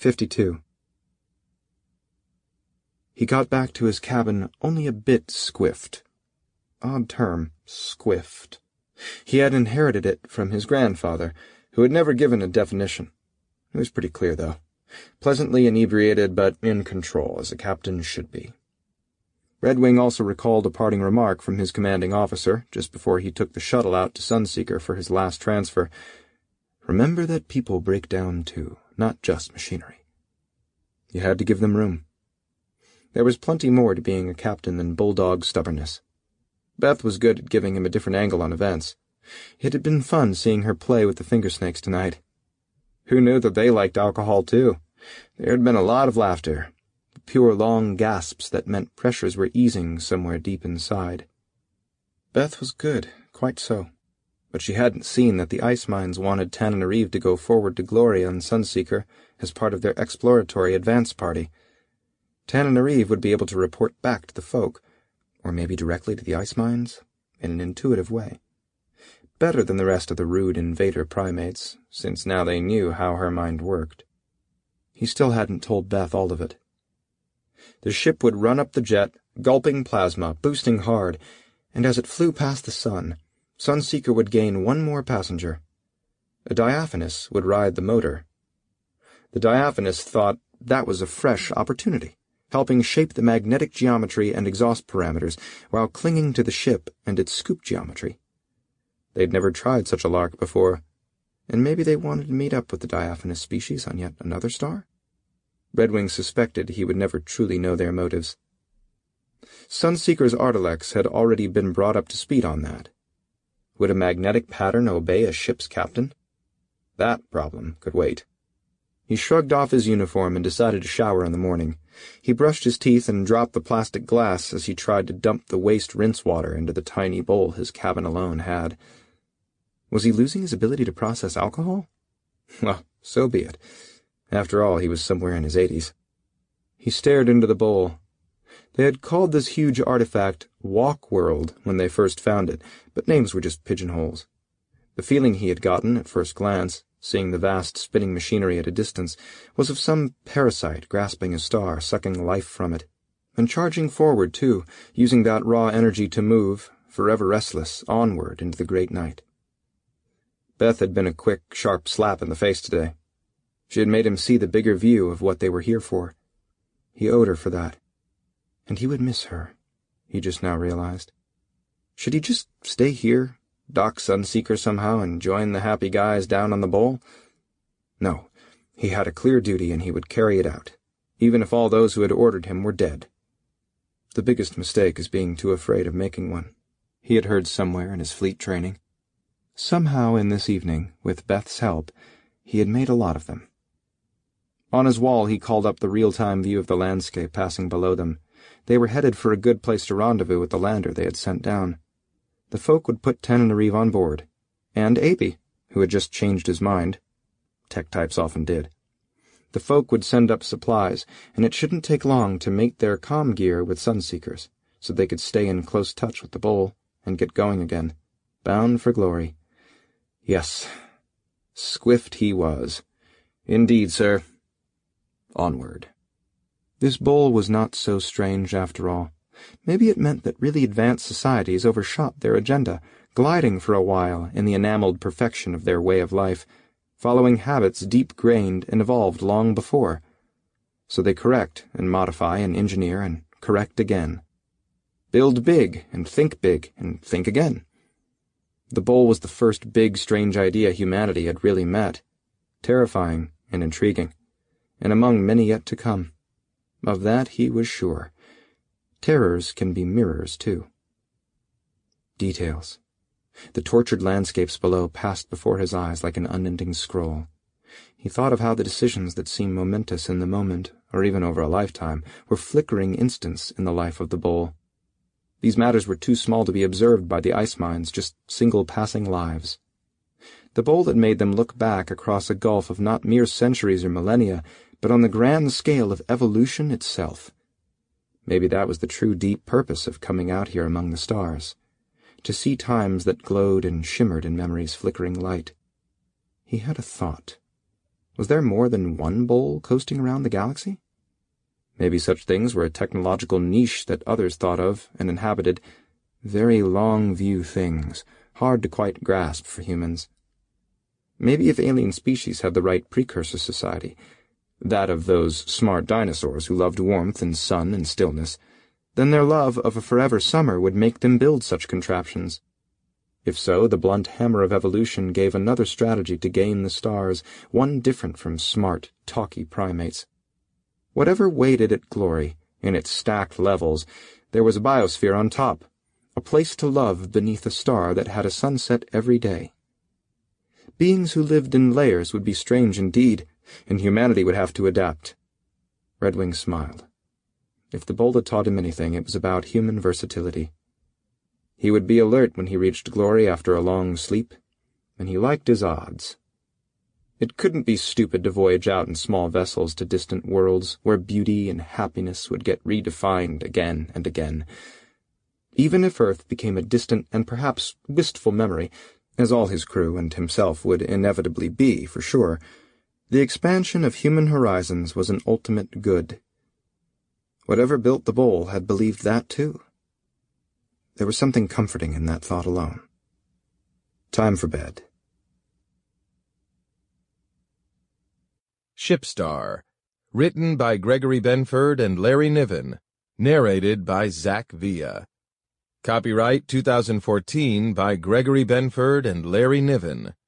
52. He got back to his cabin only a bit squiffed. Odd term, squiffed. He had inherited it from his grandfather, who had never given a definition. It was pretty clear, though. Pleasantly inebriated, but in control, as a captain should be. Redwing also recalled a parting remark from his commanding officer, just before he took the shuttle out to Sunseeker for his last transfer. Remember that people break down too, not just machinery. You had to give them room. There was plenty more to being a captain than bulldog stubbornness. Beth was good at giving him a different angle on events. It had been fun seeing her play with the fingersnakes tonight. Who knew that they liked alcohol, too? There had been a lot of laughter, pure long gasps that meant pressures were easing somewhere deep inside. Beth was good, quite so, but she hadn't seen that the ice mines wanted Tananarive to go forward to glory on Sunseeker as part of their exploratory advance party. Tananarive would be able to report back to the folk, or maybe directly to the ice mines, in an intuitive way. Better than the rest of the rude invader primates, since now they knew how her mind worked. He still hadn't told Beth all of it. The ship would run up the jet, gulping plasma, boosting hard, and as it flew past the sun, Sunseeker would gain one more passenger. A diaphanous would ride the motor. The diaphanous thought that was a fresh opportunity, helping shape the magnetic geometry and exhaust parameters while clinging to the ship and its scoop geometry. They'd never tried such a lark before, and maybe they wanted to meet up with the diaphanous species on yet another star? Redwing suspected he would never truly know their motives. Sunseeker's Artilex had already been brought up to speed on that. Would a magnetic pattern obey a ship's captain? That problem could wait. He shrugged off his uniform and decided to shower in the morning. He brushed his teeth and dropped the plastic glass as he tried to dump the waste rinse water into the tiny bowl his cabin alone had. Was he losing his ability to process alcohol? Well, so be it. After all, he was somewhere in his 80s. He stared into the bowl. They had called this huge artifact Walk World when they first found it, but names were just pigeonholes. The feeling he had gotten at first glance, seeing the vast spinning machinery at a distance, was of some parasite grasping a star, sucking life from it, and charging forward, too, using that raw energy to move, forever restless, onward into the great night. Beth had been a quick, sharp slap in the face today. She had made him see the bigger view of what they were here for. He owed her for that. And he would miss her, he just now realized. Should he just stay here, dock Sunseeker somehow, and join the happy guys down on the bowl? No, he had a clear duty and he would carry it out, even if all those who had ordered him were dead. The biggest mistake is being too afraid of making one, he had heard somewhere in his fleet training. Somehow in this evening, with Beth's help, he had made a lot of them. On his wall he called up the real-time view of the landscape passing below them. They were headed for a good place to rendezvous with the lander they had sent down. The folk would put Tananarive on board, and Aby, who had just changed his mind. Tech types often did. The folk would send up supplies, and it shouldn't take long to mate their comm gear with Sunseekers, so they could stay in close touch with the bowl and get going again, bound for glory. Yes, swift he was. Indeed, sir. Onward. This bowl was not so strange after all. Maybe it meant that really advanced societies overshot their agenda, gliding for a while in the enameled perfection of their way of life, following habits deep-grained and evolved long before. So they correct and modify and engineer and correct again. Build big and think again. The bowl was the first big, strange idea humanity had really met, terrifying and intriguing, and among many yet to come. Of that he was sure. Terrors can be mirrors, too. Details. The tortured landscapes below passed before his eyes like an unending scroll. He thought of how the decisions that seemed momentous in the moment, or even over a lifetime, were flickering instants in the life of the bowl. These matters were too small to be observed by the ice mines, just single passing lives. The bowl that made them look back across a gulf of not mere centuries or millennia, but on the grand scale of evolution itself. Maybe that was the true deep purpose of coming out here among the stars, to see times that glowed and shimmered in memory's flickering light. He had a thought. Was there more than one bowl coasting around the galaxy? Maybe such things were a technological niche that others thought of and inhabited. Very long-view things, hard to quite grasp for humans. Maybe if alien species had the right precursor society, that of those smart dinosaurs who loved warmth and sun and stillness, then their love of a forever summer would make them build such contraptions. If so, the blunt hammer of evolution gave another strategy to gain the stars, one different from smart, talky primates. Whatever waited at glory, in its stacked levels, there was a biosphere on top, a place to love beneath a star that had a sunset every day. Beings who lived in layers would be strange indeed, and humanity would have to adapt. Redwing smiled. If the bowl had taught him anything, it was about human versatility. He would be alert when he reached glory after a long sleep, and he liked his odds. It couldn't be stupid to voyage out in small vessels to distant worlds where beauty and happiness would get redefined again and again. Even if Earth became a distant and perhaps wistful memory, as all his crew and himself would inevitably be, for sure, the expansion of human horizons was an ultimate good. Whatever built the bowl had believed that too. There was something comforting in that thought alone. Time for bed. Shipstar, written by Gregory Benford and Larry Niven, narrated by Zach Villa. Copyright 2014 by Gregory Benford and Larry Niven.